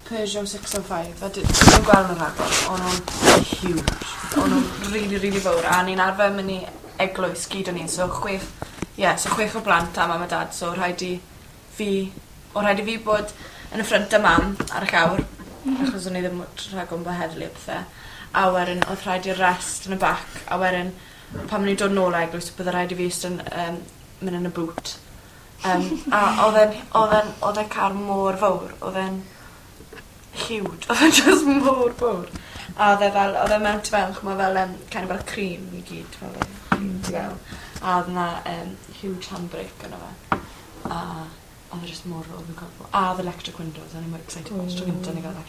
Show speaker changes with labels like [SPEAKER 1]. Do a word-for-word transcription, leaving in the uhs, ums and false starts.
[SPEAKER 1] Peugeot six oh five, a dyn nhw'n gweld nhw'n rhagor, o'n nhw'n huge. O'n nhw'n really, really fawr, a ni'n arfer mynd i eglwys gyd o'n ni, so chwech, ie, yeah, so chwech o blant a mam a dad, so rhaid i fi, o rhaid i fi bod yn y ffrynt y mam ar y llawr, achos o'n i ddim rhag o'n heddlu o bethau, a wedyn oedd rhaid i'r rest yn y bac, a wedyn pan o'n i'n dod nôl eglwys, bydd rhaid i fi ystod um, mynd yn y boot. Um, a oedd e'n, oedd e'n, oedd e'n car mor fawr, oedd e'n huge, oedd e'n just mor fawr. A oedd e fel, oedd e mewn tu fewn, chma fel, um, kind of fel cream i gyd, fel cream tu fewn. A oedd yna um, huge handbrake yna fe. A oedd e just mor fawr fi'n cofio. A oedd electric windows, o'n i'n mor excited. Mm. Tro gyntaf ni gael electric